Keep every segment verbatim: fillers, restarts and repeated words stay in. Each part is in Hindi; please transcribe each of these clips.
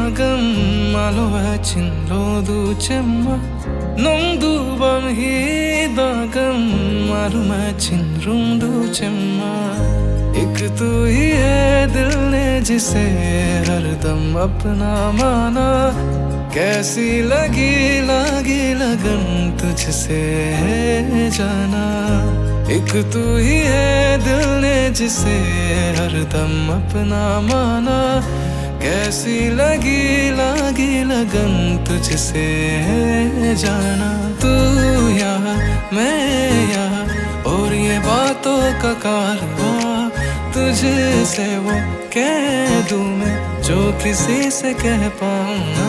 hidagan chinlodu chemma nongdu bam hidagan malume chinrundu chemma एक तू ही है दिल ने जिसे हरदम अपना माना कैसी लगी लगी लगन तुझसे है जाना एक तू ही है दिल ने जिसे हरदम अपना माना कैसी लगी लगी लगन तुझसे है जाना तू यहाँ मैं यहाँ और ये बातों का कारवां तुझसे वो कह दूं मैं जो किसी से कह पाऊंगा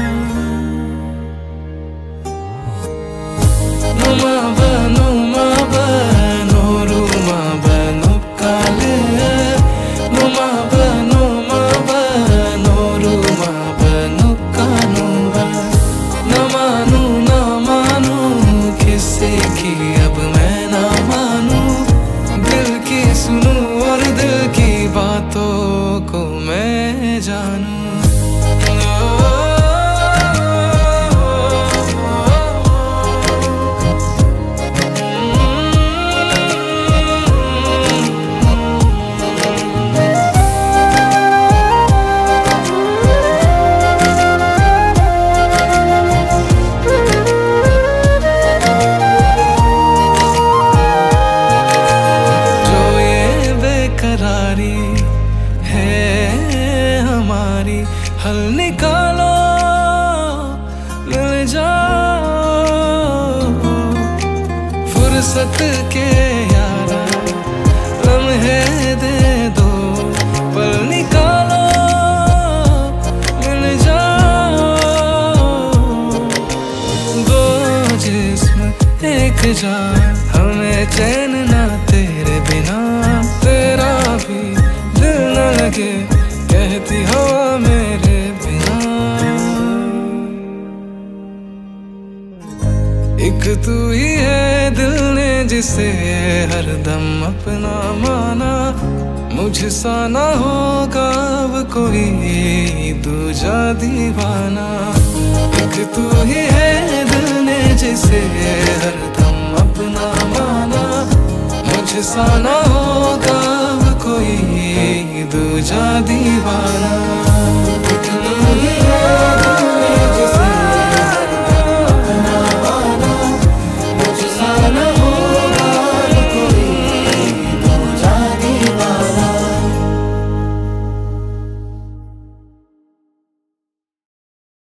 नुमा बनो मा बनो रूमा बनो काले नुमा बनो मा बनो रूमा बनो कानूबा न मानू न मानू किसी की अब मैं ना मानू दिल की सुनू और दिल की बातों को मैं जानूं हल निकालो मिल जाओ फुर्सत के यारा लम्हे दे दो पल निकालो मिल जाओ दो जिस्म एक जान हमें चैन ना तेरे बिना तेरा भी दिल न लगे कहती हवा मेरे एक तू ही है दिल ने जिसे हरदम अपना माना मुझसा ना होगा अब कोई दूजा दीवाना एक तू ही है दिल ने जिसे हरदम अपना माना मुझसा ना होगा अब कोई दूजा दीवाना।